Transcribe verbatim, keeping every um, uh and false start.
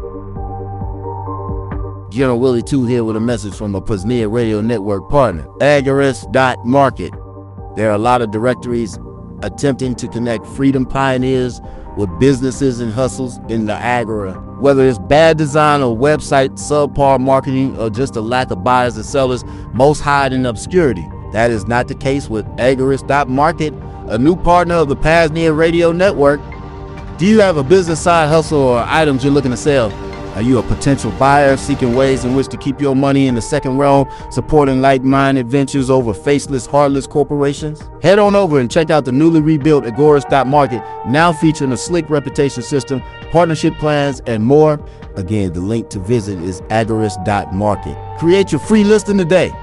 General Willie two here with a message from a Paznia Radio Network partner, Agorist dot market. There are a lot of directories attempting to connect freedom pioneers with businesses and hustles in the Agora. Whether it's bad design or website subpar marketing or just a lack of buyers and sellers, most hide in obscurity. That is not the case with Agorist dot market, a new partner of the Paznia Radio Network. Do you have a business side hustle or items you're looking to sell? Are you a potential buyer seeking ways in which to keep your money in the second realm, supporting like-minded ventures over faceless, heartless corporations? Head on over and check out the newly rebuilt Agorist dot market, now featuring a slick reputation system, partnership plans, and more. Again, the link to visit is Agorist dot market. Create your free listing today.